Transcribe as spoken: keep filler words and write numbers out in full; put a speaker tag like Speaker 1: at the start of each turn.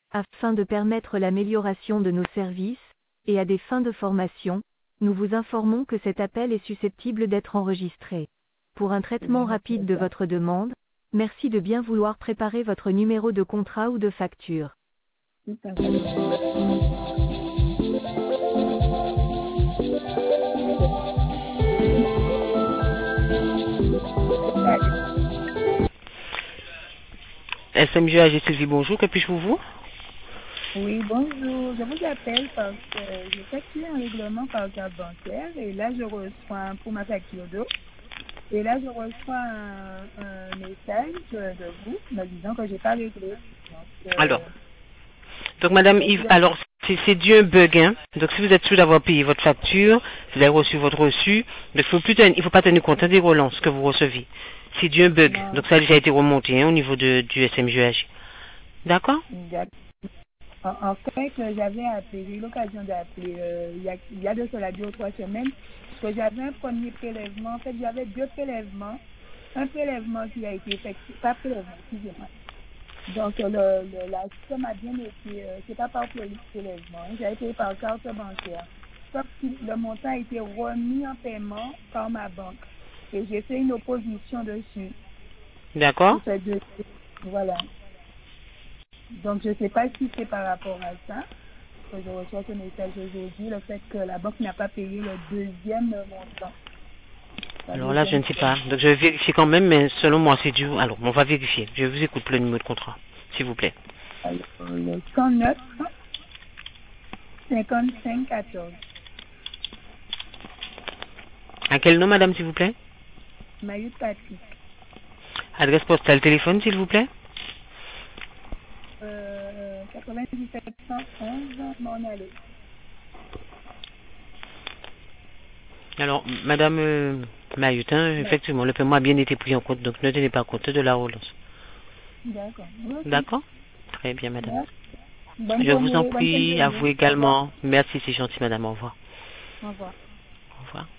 Speaker 1: Afin de permettre l'amélioration de nos services, et à des fins de formation, nous vous informons que cet appel est susceptible d'être enregistré. Pour un traitement rapide de votre demande, merci de bien vouloir préparer votre numéro de contrat ou de facture.
Speaker 2: Tout à fait.
Speaker 3: S M G A G Sylvie, bonjour, que puis-je pour vous?
Speaker 2: Oui, bonjour. Je vous appelle parce que j'ai effectué un règlement par carte bancaire et là, je reçois pour ma facture d'eau. Et là, je reçois un, un message de vous me disant que j'ai pas réglé. Donc,
Speaker 3: Alors,
Speaker 2: euh,
Speaker 3: donc Madame Yves, alors c'est c'est dû un bug, hein. Donc si vous êtes sûr d'avoir payé votre facture, vous avez reçu votre reçu, donc il faut plus tenir- il faut pas tenir compte hein, des relances que vous recevez. C'est dû un bug,
Speaker 2: non,
Speaker 3: donc ça a déjà été remonté hein, au niveau de, du S M G A G. D'accord?
Speaker 2: En, en fait, euh, j'avais appelé, j'ai eu l'occasion d'appeler euh, il, y a, il y a de cela deux ou trois semaines, parce que j'avais un premier prélèvement. En fait, j'avais deux prélèvements. Un prélèvement qui a été effectué, pas prélèvement, excusez-moi. Donc, euh, le, le, la somme a bien été, euh, c'est pas par pré- prélèvement, hein, j'ai été par carte bancaire. Sauf que le montant a été remis en paiement par ma banque. Et j'ai fait une opposition dessus.
Speaker 3: D'accord?
Speaker 2: Pour ces deux, voilà. Donc, je ne sais pas si c'est par rapport à ça que je reçois ce message aujourd'hui, le fait que la banque n'a pas payé le deuxième montant. La
Speaker 3: Alors là, je
Speaker 2: deuxième
Speaker 3: ne sais
Speaker 2: somme.
Speaker 3: pas. Donc je vais vérifier quand même, mais selon moi, c'est dû. Alors, on va vérifier. Je vous écoute pour le numéro de contrat, s'il vous plaît.
Speaker 2: Alors, le cent neuf, cinquante-cinq, quatorze.
Speaker 3: À quel nom, madame, s'il vous plaît?
Speaker 2: Maïut Patrick.
Speaker 3: Adresse postale, téléphone, s'il vous plaît?
Speaker 2: Euh, quatre-vingt-dix-sept cent onze, Mornallé.
Speaker 3: Alors, madame euh, Mahutin, effectivement, le paiement a bien été pris en compte, donc ne tenez pas compte de la relance.
Speaker 2: D'accord. Ok.
Speaker 3: D'accord? Très bien, madame.
Speaker 2: Merci. Bonne
Speaker 3: Je vous en
Speaker 2: journée, bonne fin de
Speaker 3: prie, à vous
Speaker 2: journée. Au revoir.
Speaker 3: également. Merci, c'est gentil, madame. Au revoir.
Speaker 2: Au revoir.
Speaker 3: Au revoir.